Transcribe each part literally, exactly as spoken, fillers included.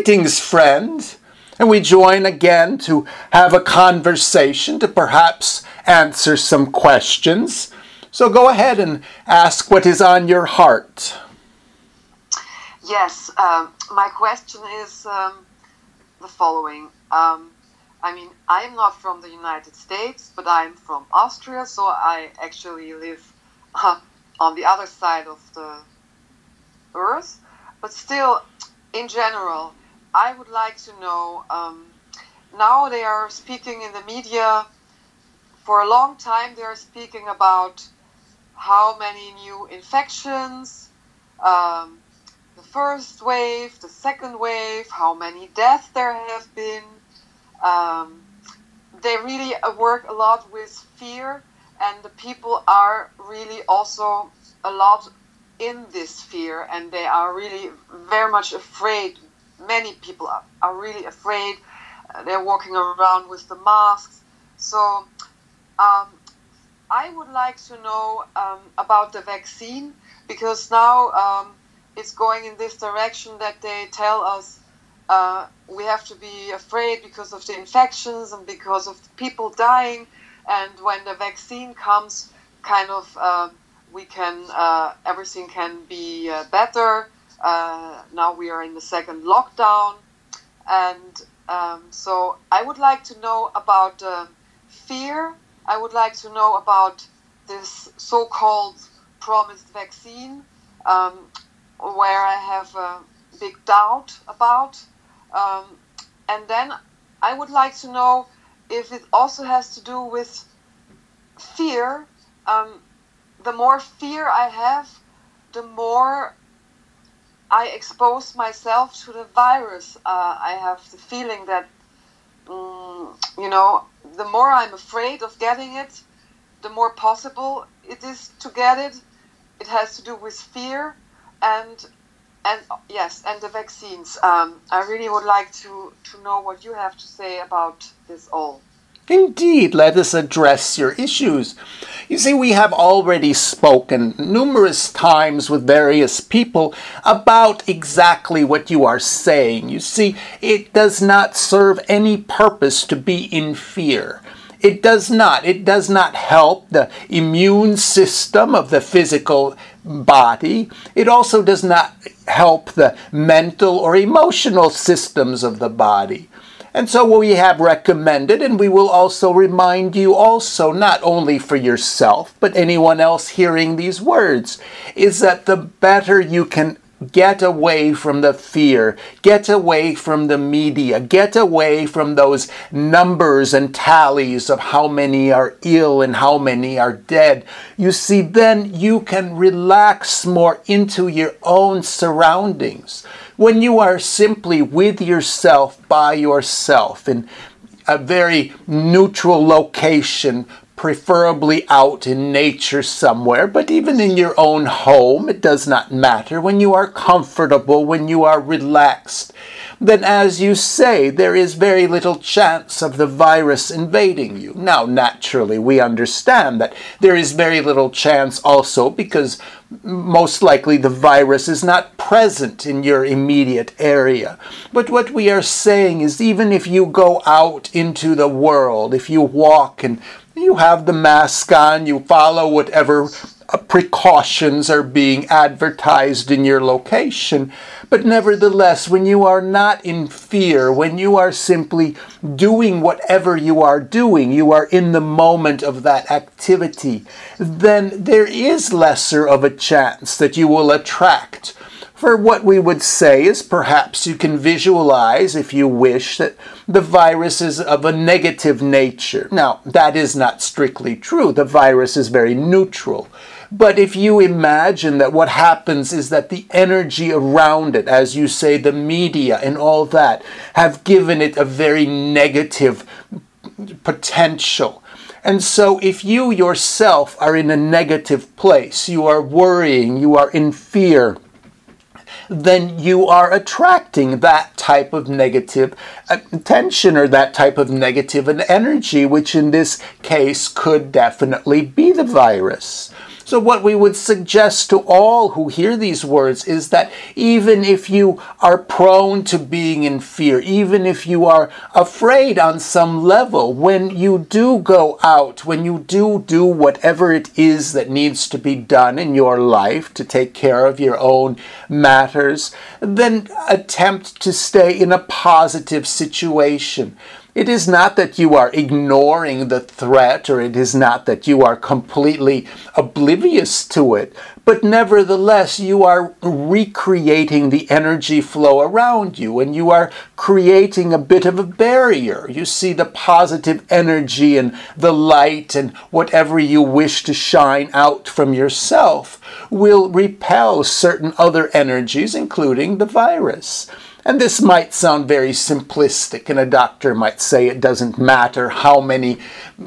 Greetings, friend. And we join again to have a conversation, to perhaps answer some questions. So go ahead and ask what is on your heart. Yes, um, my question is um, the following. Um, I mean, I'm not from the United States, but I'm from Austria, so I actually live uh, on the other side of the earth. But still, in general, I would like to know, um, now they are speaking in the media, for a long time they are speaking about how many new infections, um, the first wave, the second wave, how many deaths there have been. Um, they really work a lot with fear, and the people are really also a lot in this fear, and they are really very much afraid. Many people are, are really afraid. Uh, they're walking around with the masks. So um, I would like to know um, about the vaccine, because now um, it's going in this direction that they tell us uh, we have to be afraid because of the infections and because of the people dying. And when the vaccine comes, kind of uh, we can, uh, everything can be uh, better. Uh, now we are in the second lockdown, and um, so I would like to know about uh, fear. I would like to know about this so-called promised vaccine, um, where I have a big doubt about. Um, and then I would like to know if it also has to do with fear. Um, the more fear I have, the more I expose myself to the virus. Uh, I have the feeling that, um, you know, the more I'm afraid of getting it, the more possible it is to get it. It has to do with fear, and and yes, and the vaccines. Um, I really would like to, to know what you have to say about this all. Indeed, let us address your issues. You see, we have already spoken numerous times with various people about exactly what you are saying. You see, it does not serve any purpose to be in fear. It does not. It does not help the immune system of the physical body. It also does not help the mental or emotional systems of the body. And so what we have recommended, and we will also remind you also, not only for yourself, but anyone else hearing these words, is that the better you can get away from the fear, get away from the media, get away from those numbers and tallies of how many are ill and how many are dead. You see, then you can relax more into your own surroundings. When you are simply with yourself, by yourself, in a very neutral location, preferably out in nature somewhere, but even in your own home, it does not matter. When you are comfortable, when you are relaxed, then as you say, there is very little chance of the virus invading you. Now, naturally, we understand that there is very little chance also because most likely the virus is not present in your immediate area. But what we are saying is, even if you go out into the world, if you walk and you have the mask on, you follow whatever precautions are being advertised in your location, but nevertheless, when you are not in fear, when you are simply doing whatever you are doing, you are in the moment of that activity, then there is lesser of a chance that you will attract. For what we would say is, perhaps you can visualize, if you wish, that the virus is of a negative nature. Now, that is not strictly true. The virus is very neutral. But if you imagine that what happens is that the energy around it, as you say, the media and all that, have given it a very negative potential. And so if you yourself are in a negative place, you are worrying, you are in fear, then you are attracting that type of negative attention or that type of negative energy, which in this case could definitely be the virus. So what we would suggest to all who hear these words is that even if you are prone to being in fear, even if you are afraid on some level, when you do go out, when you do do whatever it is that needs to be done in your life to take care of your own matters, then attempt to stay in a positive situation. It is not that you are ignoring the threat, or it is not that you are completely oblivious to it, but nevertheless you are recreating the energy flow around you, and you are creating a bit of a barrier. You see, the positive energy and the light and whatever you wish to shine out from yourself will repel certain other energies, including the virus. And this might sound very simplistic, and a doctor might say it doesn't matter how many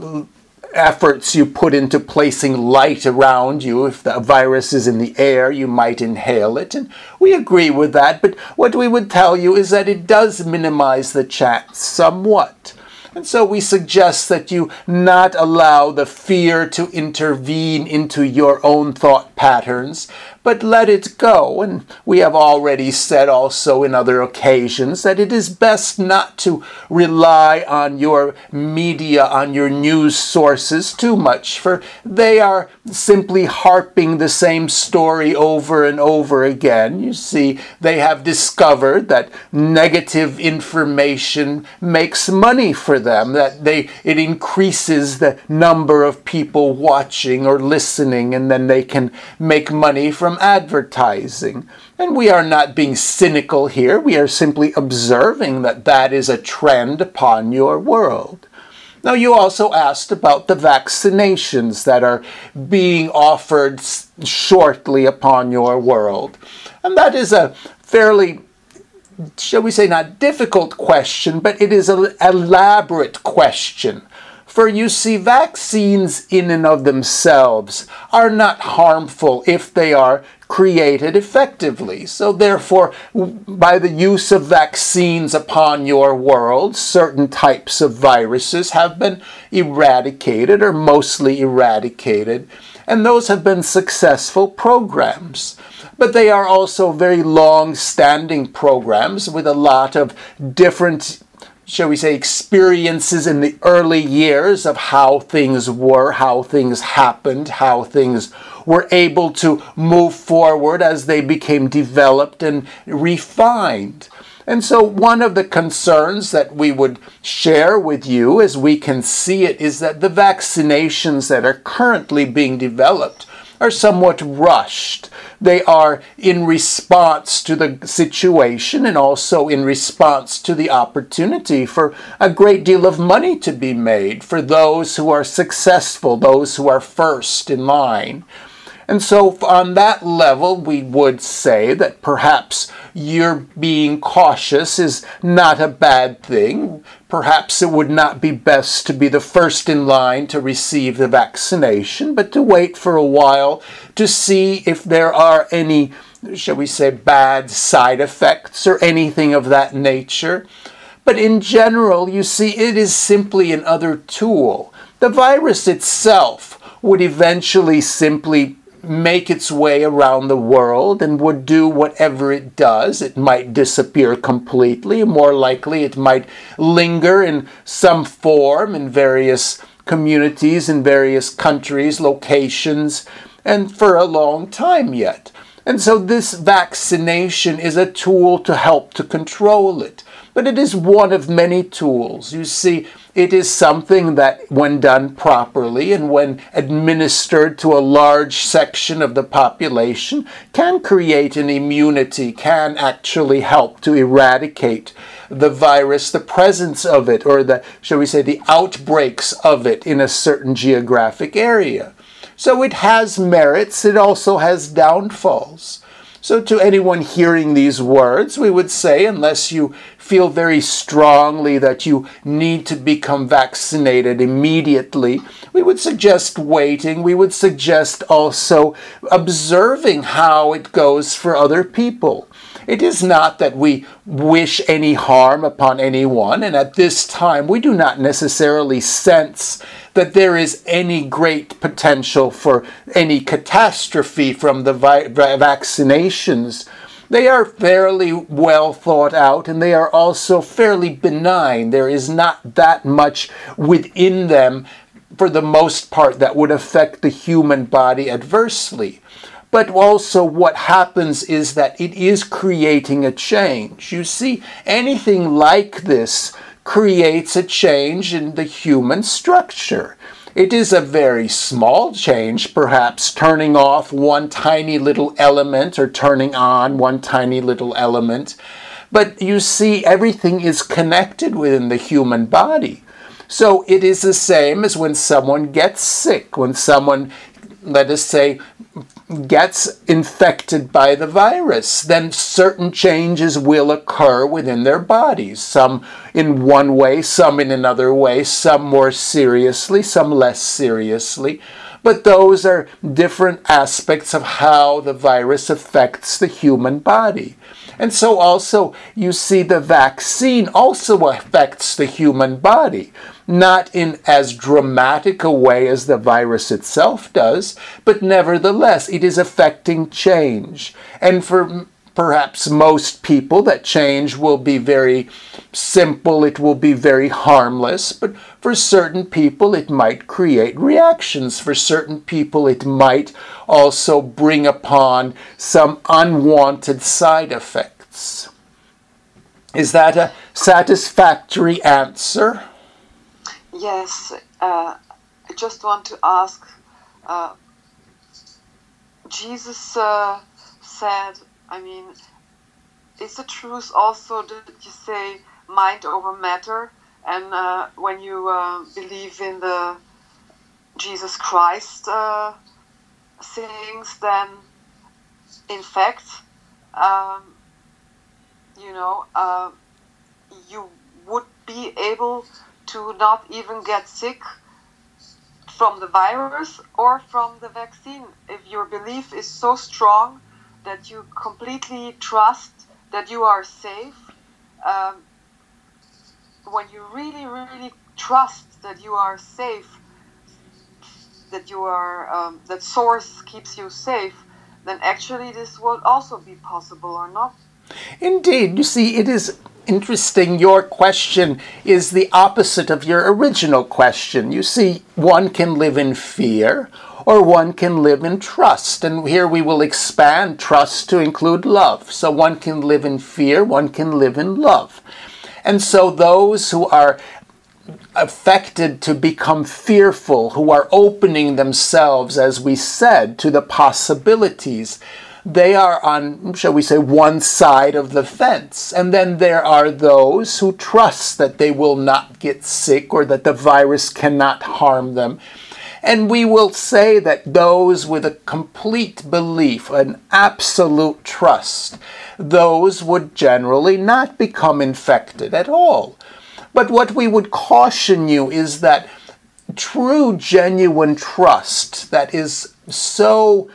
efforts you put into placing light around you. If the virus is in the air, you might inhale it. And we agree with that, but what we would tell you is that it does minimize the chance somewhat. And so we suggest that you not allow the fear to intervene into your own thought patterns, but let it go. And we have already said also in other occasions that it is best not to rely on your media, on your news sources too much, for they are simply harping the same story over and over again. You see, they have discovered that negative information makes money for them, that they it increases the number of people watching or listening, and then they can make money from advertising. And we are not being cynical here. We are simply observing that that is a trend upon your world. Now, you also asked about the vaccinations that are being offered shortly upon your world. And that is a fairly, shall we say, not difficult question, but it is an elaborate question. For you see, vaccines in and of themselves are not harmful if they are created effectively. So therefore, by the use of vaccines upon your world, certain types of viruses have been eradicated, or mostly eradicated, and those have been successful programs. But they are also very long-standing programs with a lot of different, shall we say, experiences in the early years of how things were, how things happened, how things were able to move forward as they became developed and refined. And so one of the concerns that we would share with you as we can see it is that the vaccinations that are currently being developed are somewhat rushed. They are in response to the situation and also in response to the opportunity for a great deal of money to be made for those who are successful, those who are first in line. And so on that level, we would say that perhaps your being cautious is not a bad thing. Perhaps it would not be best to be the first in line to receive the vaccination, but to wait for a while to see if there are any, shall we say, bad side effects or anything of that nature. But in general, you see, it is simply another tool. The virus itself would eventually simply make its way around the world and would do whatever it does. It might disappear completely. More likely, it might linger in some form in various communities, in various countries, locations, and for a long time yet. And so this vaccination is a tool to help to control it. But it is one of many tools. You see, it is something that, when done properly and when administered to a large section of the population, can create an immunity, can actually help to eradicate the virus, the presence of it, or the, shall we say, the outbreaks of it in a certain geographic area. So it has merits, it also has downfalls. So to anyone hearing these words, we would say, unless you feel very strongly that you need to become vaccinated immediately, we would suggest waiting. We would suggest also observing how it goes for other people. It is not that we wish any harm upon anyone, and at this time we do not necessarily sense that there is any great potential for any catastrophe from the vi- vaccinations. They are fairly well thought out, and they are also fairly benign. There is not that much within them, for the most part, that would affect the human body adversely. But also what happens is that it is creating a change. You see, anything like this creates a change in the human structure. It is a very small change, perhaps turning off one tiny little element or turning on one tiny little element. But you see, everything is connected within the human body. So it is the same as when someone gets sick, when someone, let us say, gets infected by the virus, then certain changes will occur within their bodies. Some in one way, some in another way, some more seriously, some less seriously. But those are different aspects of how the virus affects the human body. And so also you see the vaccine also affects the human body, not in as dramatic a way as the virus itself does, but nevertheless it is affecting change. And for perhaps most people, that change will be very simple, it will be very harmless, but for certain people it might create reactions. For certain people it might also bring upon some unwanted side effects. Is that a satisfactory answer? Yes, uh, I just want to ask, uh, Jesus uh, said, I mean, is the truth also that you say mind over matter? And uh, when you uh, believe in the Jesus Christ uh, sayings, then in fact, um, you know, uh, you would be able to not even get sick from the virus or from the vaccine if your belief is so strong that you completely trust that you are safe. Um, when you really, really trust that you are safe, that you are um, that source keeps you safe, then actually this will also be possible, or not? Indeed. You see, it is interesting. Your question is the opposite of your original question. You see, one can live in fear, or one can live in trust. And here we will expand trust to include love. So one can live in fear, one can live in love. And so those who are affected to become fearful, who are opening themselves, as we said, to the possibilities, they are on, shall we say, one side of the fence. And then there are those who trust that they will not get sick or that the virus cannot harm them. And we will say that those with a complete belief, an absolute trust, those would generally not become infected at all. But what we would caution you is that true, genuine trust that is so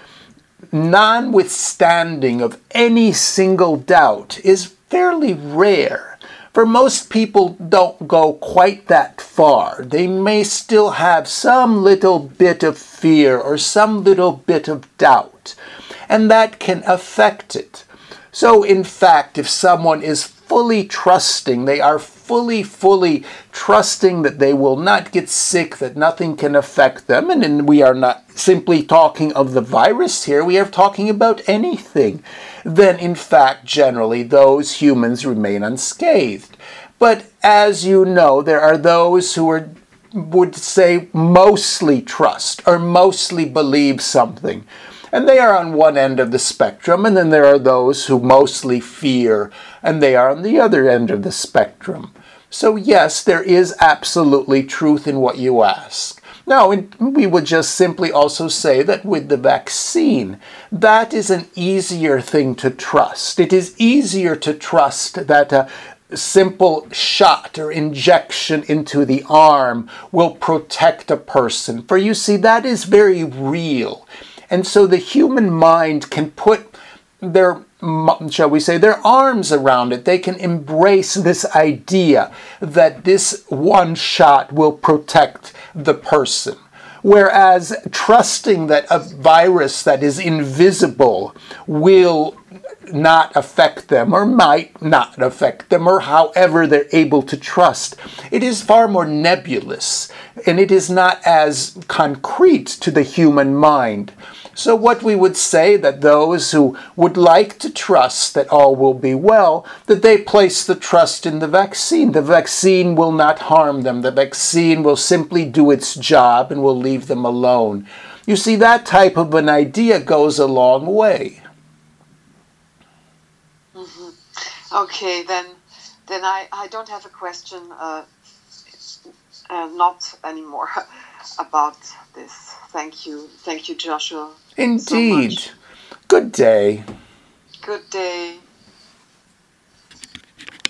notwithstanding of any single doubt is fairly rare. For most people don't go quite that far. They may still have some little bit of fear or some little bit of doubt, and that can affect it. So in fact, if someone is fully trusting, they are fully, fully trusting that they will not get sick, that nothing can affect them, and, and we are not simply talking of the virus here, we are talking about anything, then in fact, generally, those humans remain unscathed. But as you know, there are those who are, would say mostly trust or mostly believe something. And they are on one end of the spectrum, and then there are those who mostly fear, and they are on the other end of the spectrum. So yes, there is absolutely truth in what you ask. Now, we would just simply also say that with the vaccine, that is an easier thing to trust. It is easier to trust that a simple shot or injection into the arm will protect a person. For you see, that is very real. And so the human mind can put their, shall we say, their arms around it. They can embrace this idea that this one shot will protect the person. Whereas trusting that a virus that is invisible will not affect them or might not affect them, or however they're able to trust, it is far more nebulous and it is not as concrete to the human mind. So what we would say, that those who would like to trust that all will be well, that they place the trust in the vaccine. The vaccine will not harm them. The vaccine will simply do its job and will leave them alone. You see, that type of an idea goes a long way. Mm-hmm. Okay, then then I, I don't have a question, uh, uh, not anymore about this. Thank you. Thank you, Joshua. Indeed. So much. Good day. Good day.